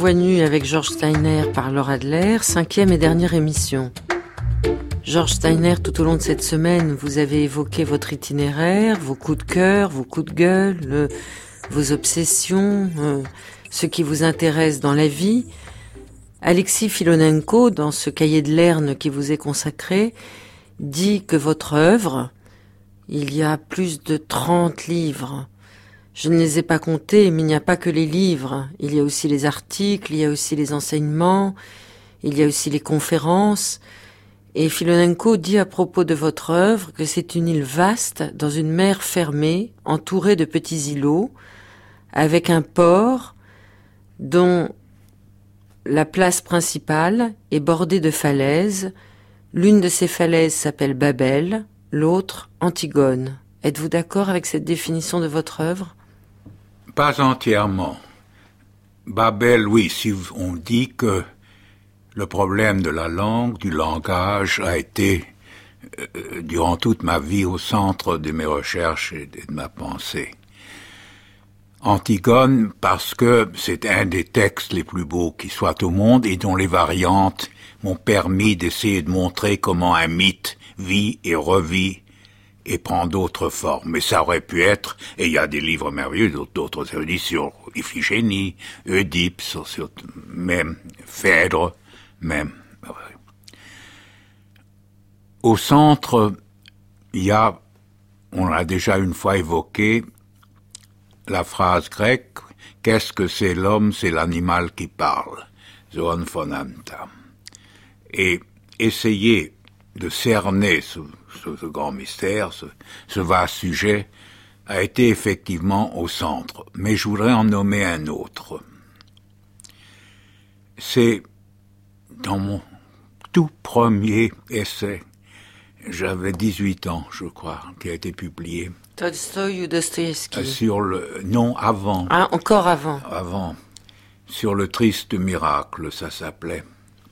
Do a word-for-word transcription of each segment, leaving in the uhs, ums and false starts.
Voix nue avec George Steiner par Laura Adler, cinquième et dernière émission. George Steiner, tout au long de cette semaine, vous avez évoqué votre itinéraire, vos coups de cœur, vos coups de gueule, le, vos obsessions, euh, ce qui vous intéresse dans la vie. Alexis Filonenko, dans ce cahier de Lerne qui vous est consacré, dit que votre œuvre, il y a plus de trente livres. Je ne les ai pas comptés, mais il n'y a pas que les livres. Il y a aussi les articles, il y a aussi les enseignements, il y a aussi les conférences. Et Filonenko dit à propos de votre œuvre que c'est une île vaste dans une mer fermée, entourée de petits îlots, avec un port dont la place principale est bordée de falaises. L'une de ces falaises s'appelle Babel, l'autre Antigone. Êtes-vous d'accord avec cette définition de votre œuvre ? Pas entièrement. Babel, oui, si on dit que le problème de la langue, du langage, a été, euh, durant toute ma vie, au centre de mes recherches et de ma pensée. Antigone, parce que c'est un des textes les plus beaux qui soient au monde et dont les variantes m'ont permis d'essayer de montrer comment un mythe vit et revit et prend d'autres formes. Mais ça aurait pu être, et il y a des livres merveilleux, d'autres érudits sur Iphigénie, Oedipe, sur, sur, même Phèdre, même. Au centre, il y a, on l'a déjà une fois évoqué, la phrase grecque, qu'est-ce que c'est l'homme, c'est l'animal qui parle, zoon phonanta. Et essayer de cerner ce, ce, ce grand mystère, ce, ce vaste sujet, a été effectivement au centre. Mais je voudrais en nommer un autre. C'est dans mon tout premier essai, j'avais dix-huit ans, je crois, qui a été publié. Tolstoï ou Dostoïevski ? Sur le... Non, avant. Ah, encore avant. Avant. Sur le triste miracle, ça s'appelait.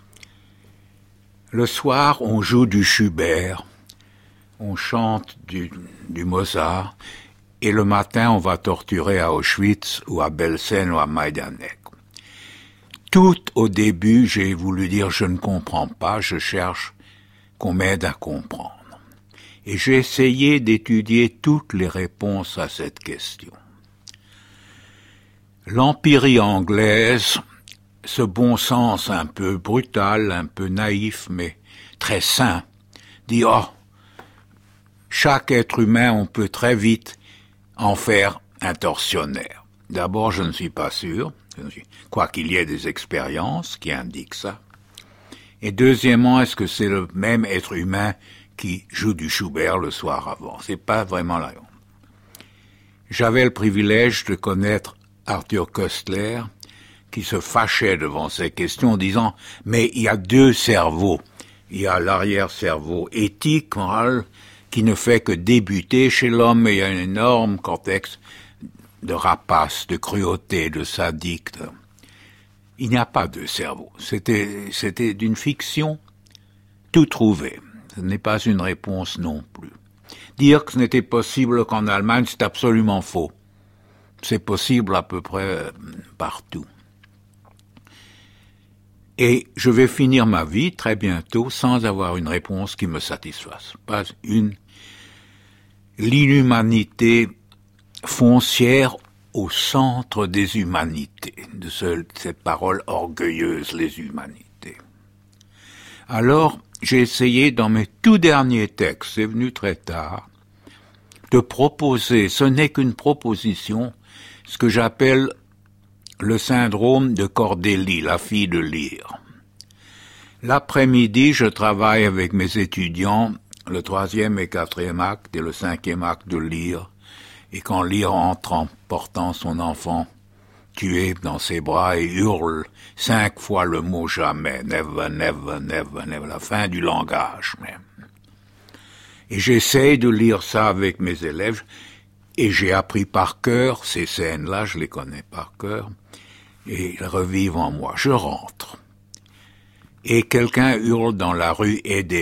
Le soir, on joue du Schubert, on chante du, du Mozart, et le matin, on va torturer à Auschwitz ou à Belsen ou à Majdanek. Tout au début, j'ai voulu dire, je ne comprends pas, je cherche qu'on m'aide à comprendre. Et j'ai essayé d'étudier toutes les réponses à cette question. L'empirie anglaise, ce bon sens un peu brutal, un peu naïf, mais très sain, dit « Oh, chaque être humain, on peut très vite en faire un tortionnaire. » D'abord, je ne suis pas sûr, quoi qu'il y ait des expériences qui indiquent ça. Et deuxièmement, est-ce que c'est le même être humain qui joue du Schubert le soir avant? C'est pas vraiment là. J'avais le privilège de connaître Arthur Koestler, qui se fâchait devant ces questions en disant « Mais il y a deux cerveaux. Il y a l'arrière-cerveau éthique, moral, qui ne fait que débuter chez l'homme, et il y a un énorme cortex de rapace, de cruauté, de sadique. » Il n'y a pas de cerveau. C'était, c'était d'une fiction tout trouvé. Ce n'est pas une réponse non plus. Dire que ce n'était possible qu'en Allemagne, c'est absolument faux. C'est possible à peu près partout. Et je vais finir ma vie très bientôt sans avoir une réponse qui me satisfasse. Pas une. L'inhumanité foncière au centre des humanités, de ce, cette parole orgueilleuse, les humanités. Alors, j'ai essayé dans mes tout derniers textes, c'est venu très tard, de proposer, ce n'est qu'une proposition, ce que j'appelle le syndrome de Cordélie, la fille de Lyre. L'après-midi, je travaille avec mes étudiants, le troisième et quatrième acte et le cinquième acte de Lyre, et quand Lyre entre en portant son enfant tué dans ses bras et hurle cinq fois le mot jamais, never, never, never, never, la fin du langage même. Et j'essaie de lire ça avec mes élèves, et j'ai appris par cœur ces scènes-là, je les connais par cœur, et ils revivent en moi. Je rentre, et quelqu'un hurle dans la rue « Aidez-moi ».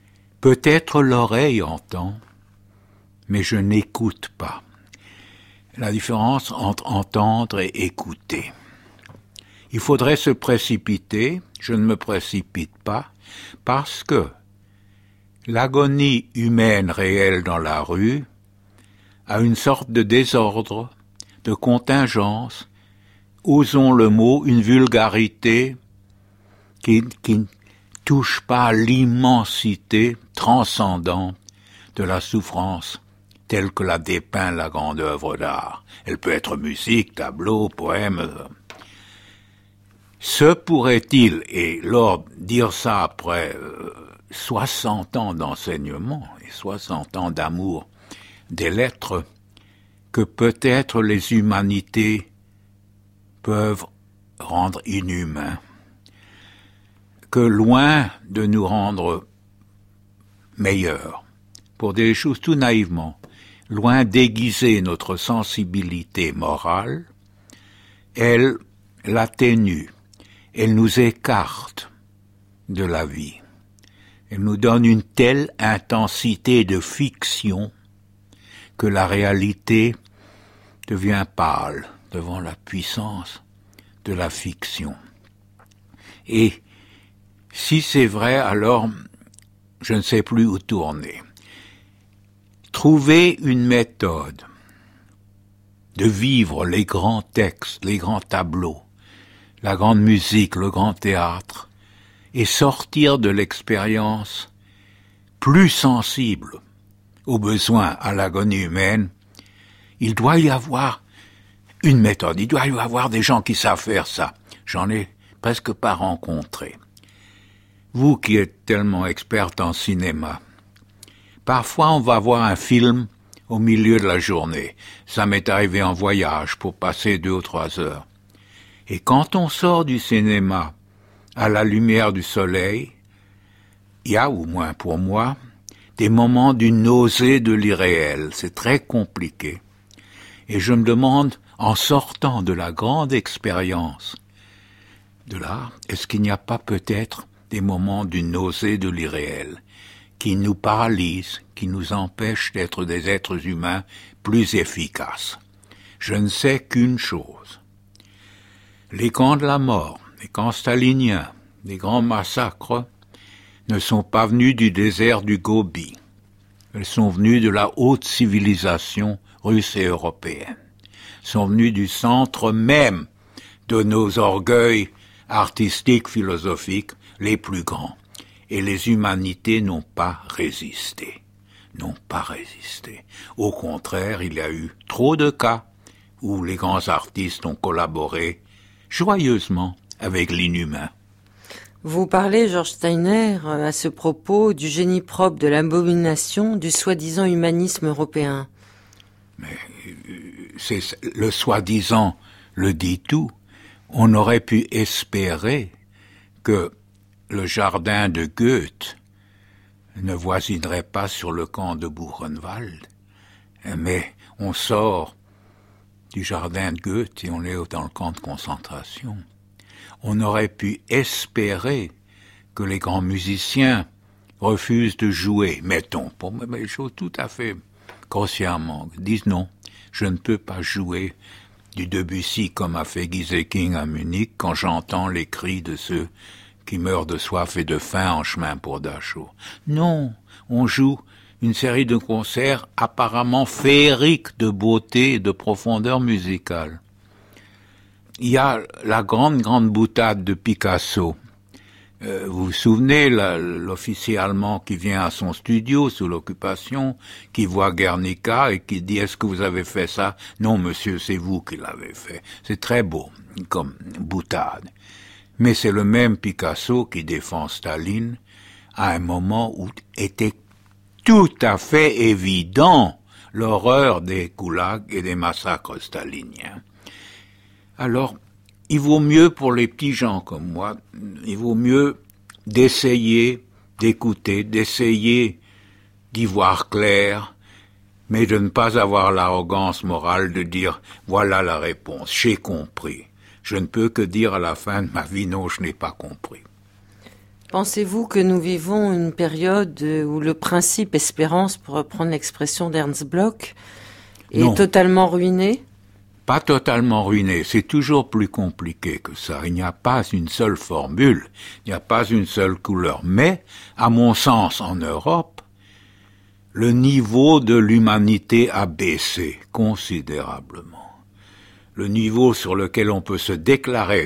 Peut-être l'oreille entend, mais je n'écoute pas. la différence entre entendre et écouter. Il faudrait se précipiter, je ne me précipite pas, parce que l'agonie humaine réelle dans la rue a une sorte de désordre, de contingence, osons le mot, une vulgarité qui, qui ne touche pas à l'immensité transcendante de la souffrance telle que la dépeint la grande œuvre d'art. Elle peut être musique, tableau, poème. Se pourrait-il, et Lord dire ça après euh, soixante ans d'enseignement et soixante ans d'amour des lettres, que peut-être les humanités peuvent rendre inhumains, que loin de nous rendre meilleurs, pour dire les choses tout naïvement, loin d'aiguiser notre sensibilité morale, elle l'atténue, elle nous écarte de la vie, elle nous donne une telle intensité de fiction que la réalité devient pâle devant la puissance de la fiction. Et si c'est vrai, alors je ne sais plus où tourner. Trouver une méthode de vivre les grands textes, les grands tableaux, la grande musique, le grand théâtre, et sortir de l'expérience plus sensible aux besoins, à l'agonie humaine, il doit y avoir une méthode, il doit y avoir des gens qui savent faire ça. J'en ai presque pas rencontré. Vous qui êtes tellement experte en cinéma, parfois on va voir un film au milieu de la journée. Ça m'est arrivé en voyage pour passer deux ou trois heures. Et quand on sort du cinéma à la lumière du soleil, il y a, au moins pour moi, des moments d'une nausée de l'irréel. C'est très compliqué. Et je me demande, en sortant de la grande expérience de l'art, est-ce qu'il n'y a pas peut-être des moments d'une nausée de l'irréel qui nous paralysent, qui nous empêchent d'être des êtres humains plus efficaces? Je ne sais qu'une chose. Les camps de la mort, les camps staliniens, les grands massacres ne sont pas venus du désert du Gobi. Ils sont venus de la haute civilisation russe et européenne. Ils sont venus du centre même de nos orgueils artistiques, philosophiques, les plus grands. Et les humanités n'ont pas résisté. N'ont pas résisté. Au contraire, il y a eu trop de cas où les grands artistes ont collaboré joyeusement avec l'inhumain. Vous parlez, George Steiner, à ce propos du génie propre de l'abomination du soi-disant humanisme européen. Mais c'est, le soi-disant le dit tout. On aurait pu espérer que le jardin de Goethe ne voisinerait pas sur le camp de Buchenwald. Mais on sort du jardin de Goethe et on est dans le camp de concentration. On aurait pu espérer que les grands musiciens refusent de jouer, mettons, pour mettre les choses tout à fait grossièrement, disent non, je ne peux pas jouer du Debussy comme a fait Gieseking à Munich quand j'entends les cris de ceux qui meurent de soif et de faim en chemin pour Dachau. Non, on joue une série de concerts apparemment féeriques de beauté et de profondeur musicale. Il y a la grande, grande boutade de Picasso. Euh, vous vous souvenez, la, l'officier allemand qui vient à son studio sous l'occupation, qui voit Guernica et qui dit « Est-ce que vous avez fait ça ?» « Non, monsieur, c'est vous qui l'avez fait. » C'est très beau, comme boutade. Mais c'est le même Picasso qui défend Staline à un moment où était tout à fait évident l'horreur des goulags et des massacres staliniens. Alors, il vaut mieux pour les petits gens comme moi, il vaut mieux d'essayer d'écouter, d'essayer d'y voir clair, mais de ne pas avoir l'arrogance morale de dire « voilà la réponse, j'ai compris ». Je ne peux que dire à la fin de ma vie « non, je n'ai pas compris ». Pensez-vous que nous vivons une période où le principe espérance, pour reprendre l'expression d'Ernst Bloch, Et non. Totalement ruiné ? Pas totalement ruiné, c'est toujours plus compliqué que ça. Il n'y a pas une seule formule, il n'y a pas une seule couleur. Mais, à mon sens, en Europe, le niveau de l'humanité a baissé considérablement. Le niveau sur lequel on peut se déclarer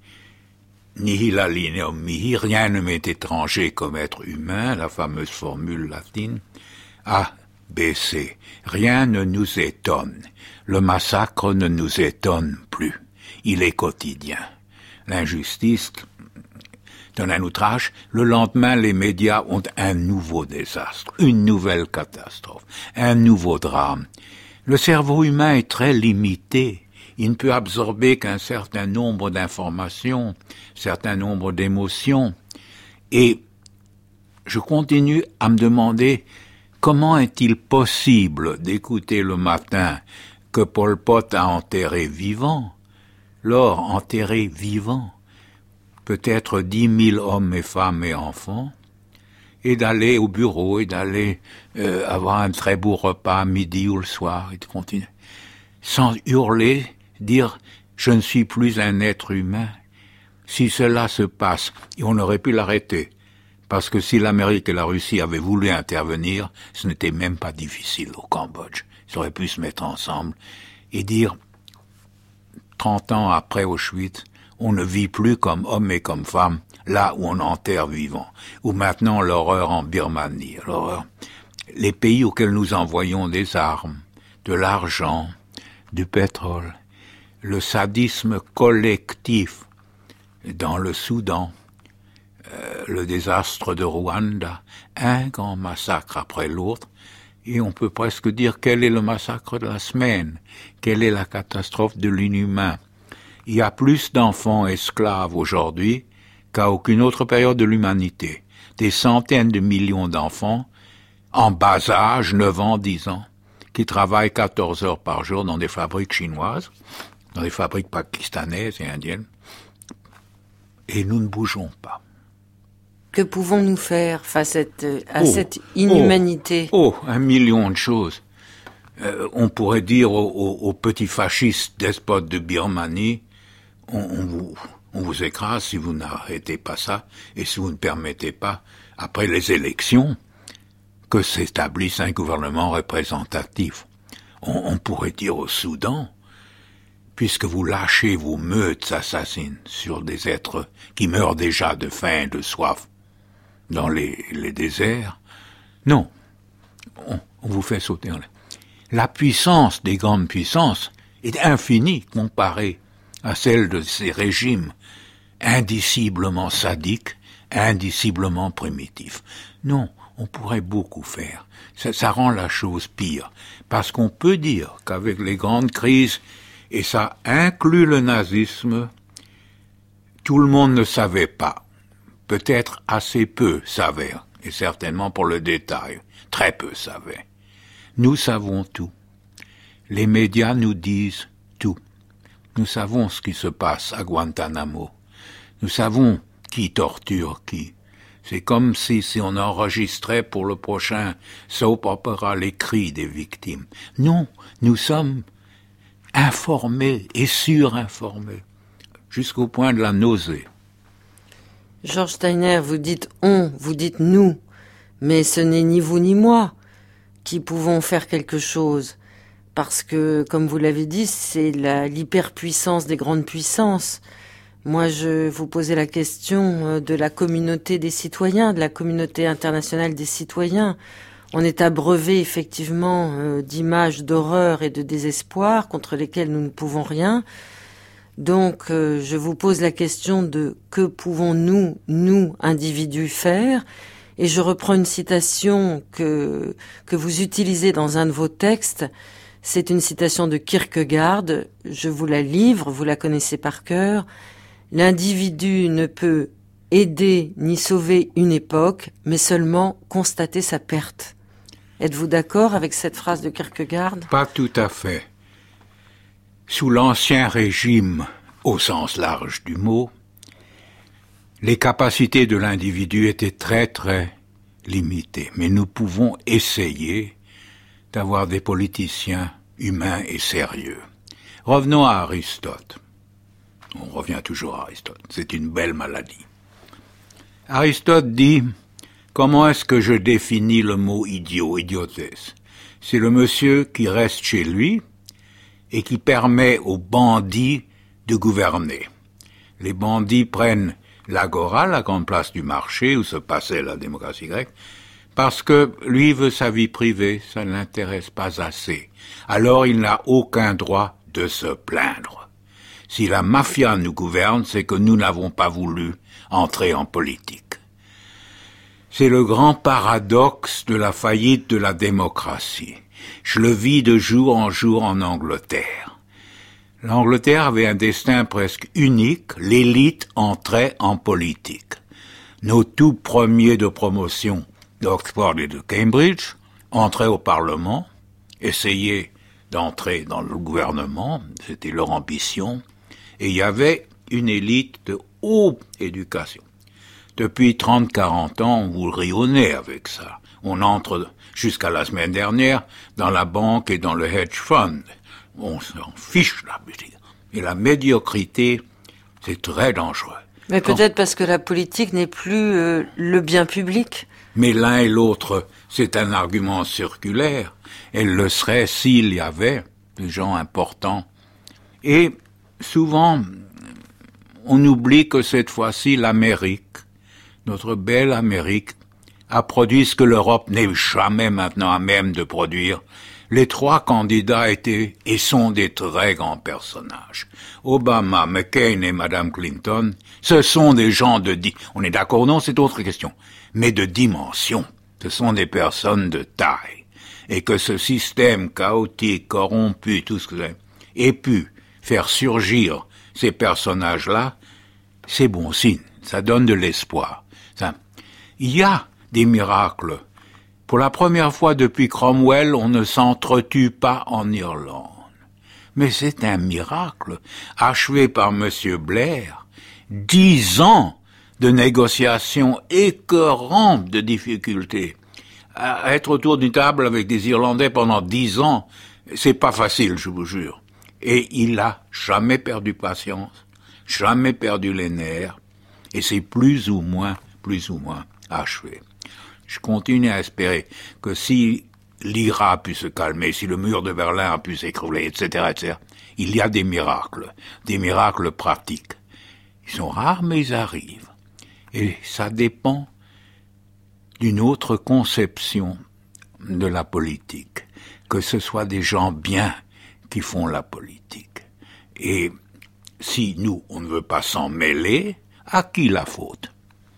nihil alienum mihi, rien ne m'est étranger comme être humain, la fameuse formule latine, a baissé. Rien ne nous étonne. Le massacre ne nous étonne plus. Il est quotidien. L'injustice donne un outrage. Le lendemain, les médias ont un nouveau désastre, une nouvelle catastrophe, un nouveau drame. Le cerveau humain est très limité. Il ne peut absorber qu'un certain nombre d'informations, un certain nombre d'émotions. Et je continue à me demander comment est-il possible d'écouter le matin que Pol Pot a enterré vivant, lors enterré vivant, peut-être dix mille hommes et femmes et enfants, et d'aller au bureau et d'aller euh, avoir un très beau repas à midi ou le soir, et de continuer, sans hurler, dire « je ne suis plus un être humain ». Si cela se passe, et on aurait pu l'arrêter, parce que si l'Amérique et la Russie avaient voulu intervenir, ce n'était même pas difficile au Cambodge. Ils auraient pu se mettre ensemble et dire, trente ans après Auschwitz, on ne vit plus comme homme et comme femme, là où on enterre vivant. Ou maintenant l'horreur en Birmanie, l'horreur. Les pays auxquels nous envoyons des armes, de l'argent, du pétrole, le sadisme collectif dans le Soudan, euh, le désastre de Rwanda, un grand massacre après l'autre, et on peut presque dire quel est le massacre de la semaine, quelle est la catastrophe de l'inhumain. Il y a plus d'enfants esclaves aujourd'hui qu'à aucune autre période de l'humanité. Des centaines de millions d'enfants, en bas âge, neuf ans, dix ans, qui travaillent quatorze heures par jour dans des fabriques chinoises, dans des fabriques pakistanaises et indiennes, et nous ne bougeons pas. Que pouvons-nous faire face à cette, à oh, cette inhumanité ? Oh, oh, un million de choses. Euh, on pourrait dire aux, aux, aux petits fascistes despotes de Birmanie, on, on, vous, on vous écrase si vous n'arrêtez pas ça, et si vous ne permettez pas, après les élections, que s'établisse un gouvernement représentatif. On, on pourrait dire au Soudan, puisque vous lâchez vos meutes assassines sur des êtres qui meurent déjà de faim et de soif, dans les, les déserts. Non, on, on vous fait sauter en l'air. La puissance des grandes puissances est infinie comparée à celle de ces régimes indiciblement sadiques, indiciblement primitifs. Non, on pourrait beaucoup faire. Ça, ça rend la chose pire, parce qu'on peut dire qu'avec les grandes crises, et ça inclut le nazisme, tout le monde ne savait pas. Peut-être assez peu savaient, et certainement pour le détail, très peu savaient. Nous savons tout. Les médias nous disent tout. Nous savons ce qui se passe à Guantanamo. Nous savons qui torture qui. C'est comme si, si on enregistrait pour le prochain soap opera les cris des victimes. Non, nous sommes informés et surinformés, jusqu'au point de la nausée. Georges Steiner, vous dites « on », vous dites « nous », mais ce n'est ni vous ni moi qui pouvons faire quelque chose, parce que, comme vous l'avez dit, c'est la, l'hyperpuissance des grandes puissances. Moi, je vous posais la question de la communauté des citoyens, de la communauté internationale des citoyens. On est abreuvé, effectivement, euh, d'images d'horreur et de désespoir contre lesquelles nous ne pouvons rien. Donc, euh, je vous pose la question de que pouvons-nous, nous, individus, faire ? Et je reprends une citation que, que vous utilisez dans un de vos textes. C'est une citation de Kierkegaard. Je vous la livre, vous la connaissez par cœur. L'individu ne peut aider ni sauver une époque, mais seulement constater sa perte. Êtes-vous d'accord avec cette phrase de Kierkegaard ? Pas tout à fait. Sous l'Ancien Régime, au sens large du mot, les capacités de l'individu étaient très très limitées. Mais nous pouvons essayer d'avoir des politiciens humain et sérieux. Revenons à Aristote. On revient toujours à Aristote. C'est une belle maladie. Aristote dit, comment est-ce que je définis le mot idiot, idiotesse? C'est le monsieur qui reste chez lui et qui permet aux bandits de gouverner. Les bandits prennent l'agora, la grande place du marché où se passait la démocratie grecque, parce que lui veut sa vie privée, ça ne l'intéresse pas assez. Alors il n'a aucun droit de se plaindre. Si la mafia nous gouverne, c'est que nous n'avons pas voulu entrer en politique. C'est le grand paradoxe de la faillite de la démocratie. Je le vis de jour en jour en Angleterre. L'Angleterre avait un destin presque unique, l'élite entrait en politique. Nos tout premiers de promotion d'Oxford et de Cambridge entraient au Parlement, essayaient d'entrer dans le gouvernement, c'était leur ambition, et il y avait une élite de haute éducation. Depuis trente à quarante ans, on vous rionnait avec ça. On entre, jusqu'à la semaine dernière, dans la banque et dans le hedge fund. On s'en fiche, la musique. Et la médiocrité, c'est très dangereux. Mais Quand... peut-être parce que la politique n'est plus euh, le bien public. Mais l'un et l'autre, c'est un argument circulaire. Elle le serait s'il y avait des gens importants. Et souvent, on oublie que cette fois-ci, l'Amérique, notre belle Amérique, a produit ce que l'Europe n'est jamais maintenant à même de produire. Les trois candidats étaient et sont des très grands personnages. Obama, McCain et Madame Clinton, ce sont des gens de di... On est d'accord, non, c'est autre question. Mais de dimension. Ce sont des personnes de taille. Et que ce système chaotique, corrompu, tout ce que c'est, ait pu faire surgir ces personnages-là, c'est bon signe. Ça donne de l'espoir. Ça, il y a des miracles. Pour la première fois depuis Cromwell, on ne s'entretue pas en Irlande. Mais c'est un miracle, achevé par Monsieur Blair. Dix ans de négociations écœurantes de difficultés. À être autour d'une table avec des Irlandais pendant dix ans, c'est pas facile, je vous jure. Et il a jamais perdu patience, jamais perdu les nerfs, et c'est plus ou moins, plus ou moins achevé. Je continue à espérer que si l'I R A a pu se calmer, si le mur de Berlin a pu s'écrouler, et cetera, et cetera, il y a des miracles, des miracles pratiques. Ils sont rares, mais ils arrivent. Et ça dépend d'une autre conception de la politique, que ce soit des gens bien qui font la politique. Et si nous, on ne veut pas s'en mêler, à qui la faute ?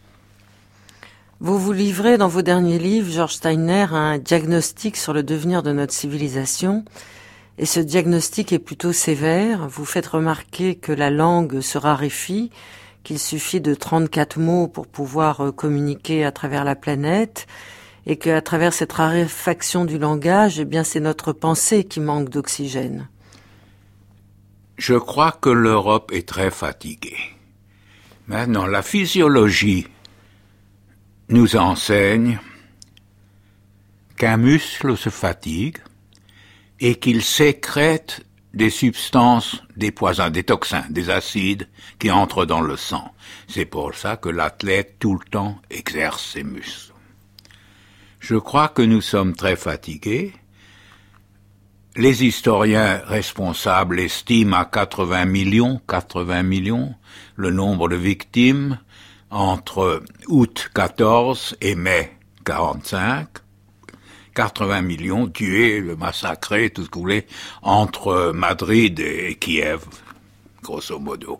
Vous vous livrez dans vos derniers livres, George Steiner, à un diagnostic sur le devenir de notre civilisation. Et ce diagnostic est plutôt sévère. Vous faites remarquer que la langue se raréfie, qu'il suffit de trente-quatre mots pour pouvoir communiquer à travers la planète, et qu'à travers cette raréfaction du langage, eh bien, c'est notre pensée qui manque d'oxygène. Je crois que l'Europe est très fatiguée. Maintenant, la physiologie nous enseigne qu'un muscle se fatigue et qu'il sécrète des substances, des poisons, des toxins, des acides qui entrent dans le sang. C'est pour ça que l'athlète tout le temps exerce ses muscles. Je crois que nous sommes très fatigués. Les historiens responsables estiment à quatre-vingts millions, quatre-vingts millions, le nombre de victimes entre août quatorze et mai quarante-cinq, quatre-vingts millions tués, massacrés, tout ce que vous voulez, entre Madrid et Kiev, grosso modo.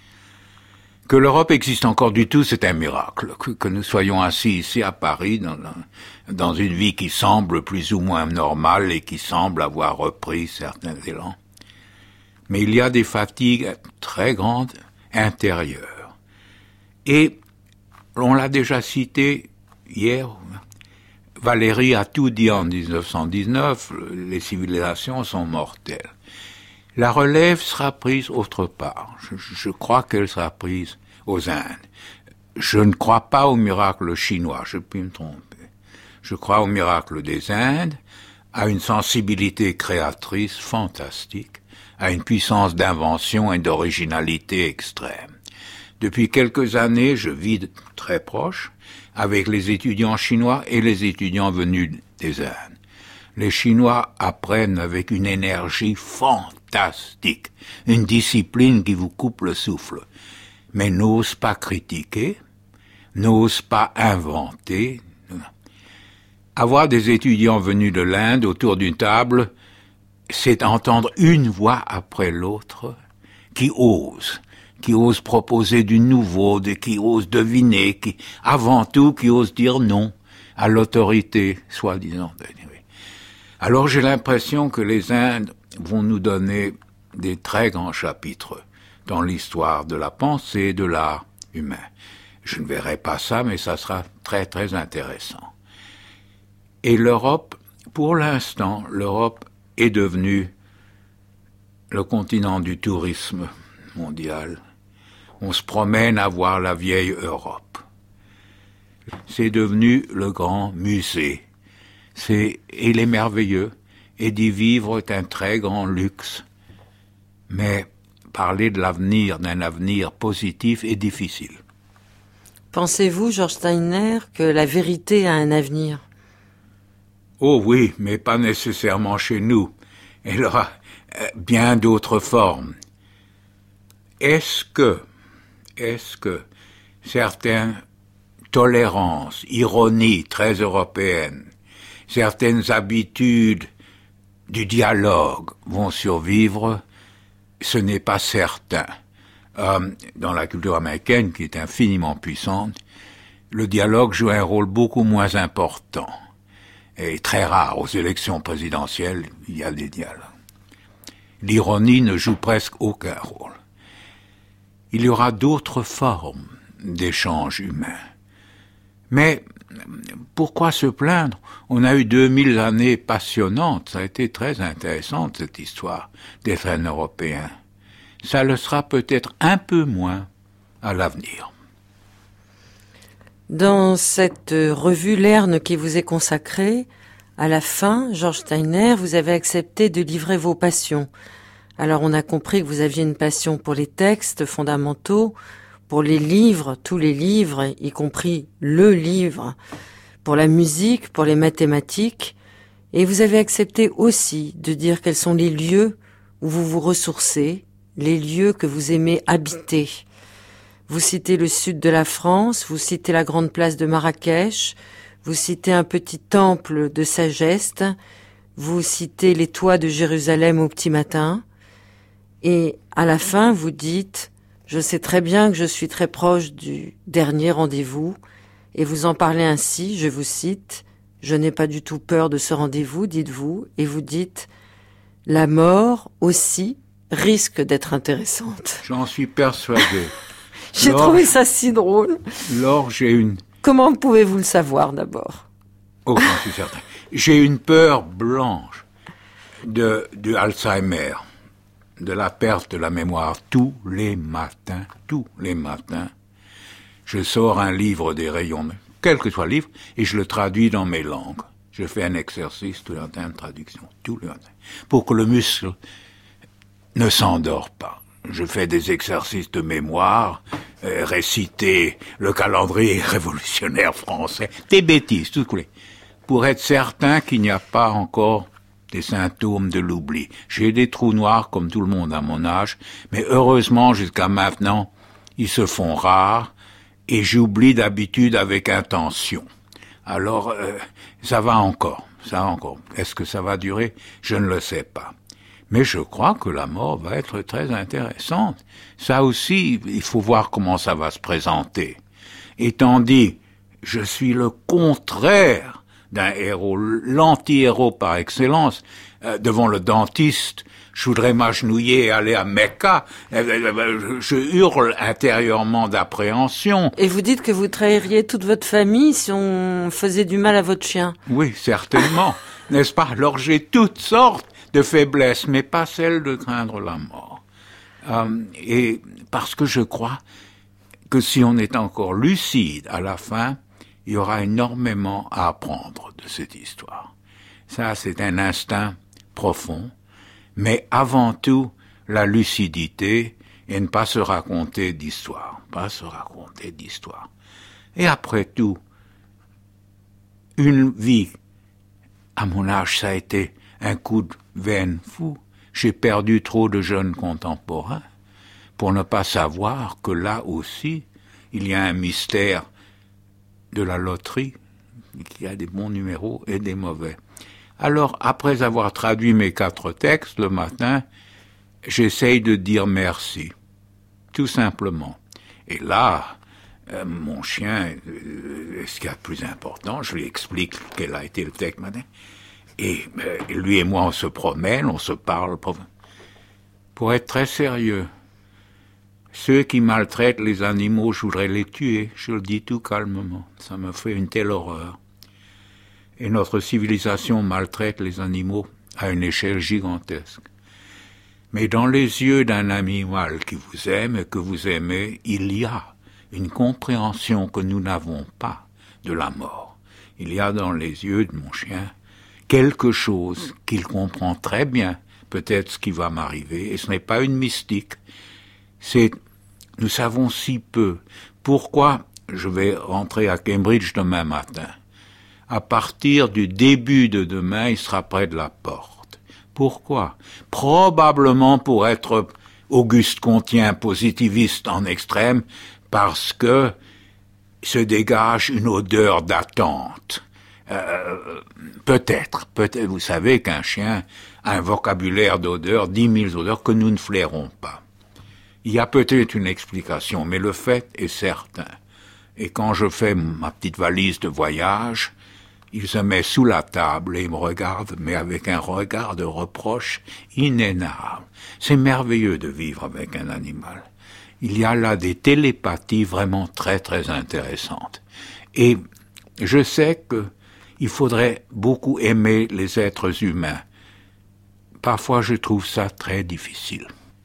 Que l'Europe existe encore du tout, c'est un miracle. Que, que nous soyons assis ici à Paris, dans, dans une vie qui semble plus ou moins normale et qui semble avoir repris certains élans. Mais il y a des fatigues très grandes intérieures. Et on l'a déjà cité hier, Valéry a tout dit en dix-neuf cent dix-neuf, les civilisations sont mortelles. La relève sera prise autre part. Je, je crois qu'elle sera prise aux Indes. Je ne crois pas au miracle chinois, je puis me tromper. Je crois au miracle des Indes, a une sensibilité créatrice fantastique, a une puissance d'invention et d'originalité extrême. Depuis quelques années, je vis de très proche avec les étudiants chinois et les étudiants venus des Indes. Les Chinois apprennent avec une énergie fantastique, une discipline qui vous coupe le souffle, mais n'osent pas critiquer, n'osent pas inventer. Avoir des étudiants venus de l'Inde autour d'une table, c'est entendre une voix après l'autre qui ose, qui ose proposer du nouveau, qui ose deviner, qui, avant tout, qui ose dire non à l'autorité, soi-disant. Alors j'ai l'impression que les Indes vont nous donner des très grands chapitres dans l'histoire de la pensée et de l'art humain. Je ne verrai pas ça, mais ça sera très très intéressant. Et l'Europe, pour l'instant, l'Europe est devenue le continent du tourisme mondial. On se promène à voir la vieille Europe. C'est devenu le grand musée. C'est, il est merveilleux, et d'y vivre est un très grand luxe. Mais parler de l'avenir, d'un avenir positif, est difficile. Pensez-vous, Georges Steiner, que la vérité a un avenir ? Oh oui, mais pas nécessairement chez nous. Elle aura bien d'autres formes. Est-ce que, est-ce que certaines tolérances, ironies très européennes, certaines habitudes du dialogue vont survivre? Ce n'est pas certain. Euh, dans la culture américaine, qui est infiniment puissante, le dialogue joue un rôle beaucoup moins important. Et très rare. Aux élections présidentielles, il y a des dialogues. L'ironie ne joue presque aucun rôle. Il y aura d'autres formes d'échanges humains. Mais pourquoi se plaindre? On a eu deux mille années passionnantes. Ça a été très intéressant, cette histoire d'être un Européen. Ça le sera peut-être un peu moins à l'avenir. Dans cette revue L'Erne qui vous est consacrée, à la fin, Georges Steiner, vous avez accepté de livrer vos passions. Alors on a compris que vous aviez une passion pour les textes fondamentaux, pour les livres, tous les livres, y compris le livre, pour la musique, pour les mathématiques, et vous avez accepté aussi de dire quels sont les lieux où vous vous ressourcez, les lieux que vous aimez habiter. Vous citez le sud de la France, vous citez la grande place de Marrakech, vous citez un petit temple de Sageste, vous citez les toits de Jérusalem au petit matin, et à la fin vous dites « Je sais très bien que je suis très proche du dernier rendez-vous », et vous en parlez ainsi, je vous cite « Je n'ai pas du tout peur de ce rendez-vous, dites-vous », et vous dites « La mort aussi risque d'être intéressante ». J'en suis persuadé. J'ai Lors, trouvé ça si drôle. Lors, j'ai une... Comment pouvez-vous le savoir, d'abord? Oh, j'en suis certain. J'ai une peur blanche de, de Alzheimer, de la perte de la mémoire. Tous les matins, tous les matins, je sors un livre des rayons, quel que soit le livre, et je le traduis dans mes langues. Je fais un exercice tout le matin de traduction, tout le matin, pour que le muscle ne s'endort pas. Je fais des exercices de mémoire, euh, réciter le calendrier révolutionnaire français, des bêtises, tout ce que vous voulez, pour être certain qu'il n'y a pas encore des symptômes de l'oubli. J'ai des trous noirs comme tout le monde à mon âge, mais heureusement jusqu'à maintenant, ils se font rares et j'oublie d'habitude avec intention. Alors, euh, ça va encore, ça va encore. Est-ce que ça va durer? Je ne le sais pas. Mais je crois que la mort va être très intéressante. Ça aussi, il faut voir comment ça va se présenter. Étant dit, je suis le contraire d'un héros, l'anti-héros par excellence. Euh, devant le dentiste, je voudrais m'agenouiller et aller à Mecca. Euh, je hurle intérieurement d'appréhension. Et vous dites que vous trahiriez toute votre famille si on faisait du mal à votre chien? Oui, certainement. N'est-ce pas? Alors j'ai toutes sortes de faiblesse, mais pas celle de craindre la mort. Euh, et parce que je crois que si on est encore lucide à la fin, il y aura énormément à apprendre de cette histoire. Ça, c'est un instinct profond, mais avant tout, la lucidité et ne pas se raconter d'histoire, pas se raconter d'histoire. Et après tout, une vie, à mon âge, ça a été un coup de veine fou. J'ai perdu trop de jeunes contemporains pour ne pas savoir que là aussi, il y a un mystère de la loterie, qu'il y a des bons numéros et des mauvais. Alors, après avoir traduit mes quatre textes le matin, j'essaye de dire merci, tout simplement. Et là, euh, mon chien, euh, ce qu'il y a de plus important, je lui explique quel a été le texte matin. Et euh, lui et moi, on se promène, on se parle. Pour être très sérieux, ceux qui maltraitent les animaux, je voudrais les tuer, je le dis tout calmement. Ça me fait une telle horreur. Et notre civilisation maltraite les animaux à une échelle gigantesque. Mais dans les yeux d'un animal qui vous aime et que vous aimez, il y a une compréhension que nous n'avons pas de la mort. Il y a dans les yeux de mon chien quelque chose qu'il comprend très bien, peut-être ce qui va m'arriver, et ce n'est pas une mystique. C'est, nous savons si peu. Pourquoi je vais rentrer à Cambridge demain matin? À partir du début de demain, il sera près de la porte. Pourquoi? Probablement pour être Auguste Comtien, positiviste en extrême, parce que se dégage une odeur d'attente. Euh, peut-être, peut-être, vous savez qu'un chien a un vocabulaire d'odeurs, dix mille odeurs que nous ne flairons pas. Il y a peut-être une explication, mais le fait est certain. Et quand je fais ma petite valise de voyage, il se met sous la table et il me regarde, mais avec un regard de reproche inénarrable. C'est merveilleux de vivre avec un animal. Il y a là des télépathies vraiment très très intéressantes. Et je sais que il faudrait beaucoup aimer les êtres humains. Parfois je trouve ça très difficile.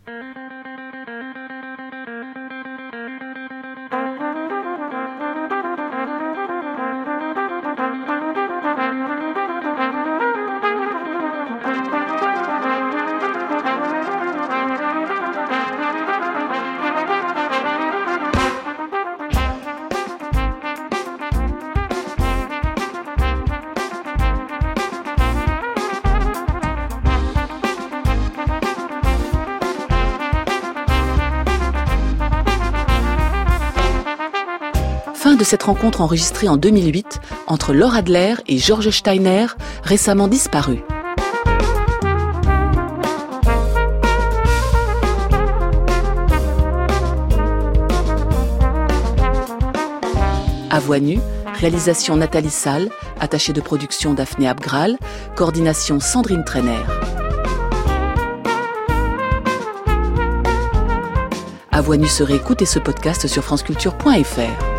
Fin de cette rencontre enregistrée en deux mille huit entre Laure Adler et George Steiner, récemment disparus. À Voix nue, réalisation Nathalie Salle, attachée de production Daphné Abgral, coordination Sandrine Trainer. À Voix nue se réécoute et ce podcast sur franceculture point f r.